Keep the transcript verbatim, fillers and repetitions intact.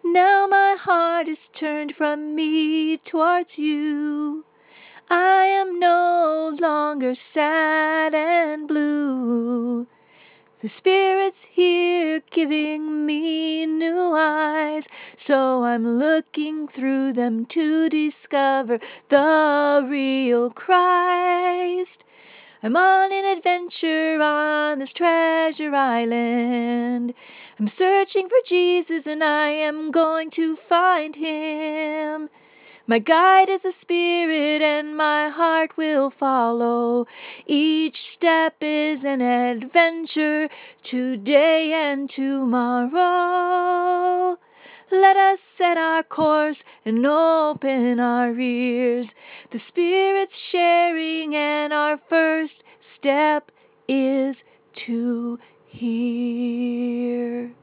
Now my heart is turned from me towards you. I am no longer sad and blue. The Spirit's here giving me new eyes, so I'm looking through them to discover the real Christ. I'm on an adventure on this treasure island. I'm searching for Jesus and I am going to find him. My guide is the Spirit and my heart will follow. Each step is an adventure, today and tomorrow. Let us set our course and open our ears. The Spirit's sharing and our first step is to hear.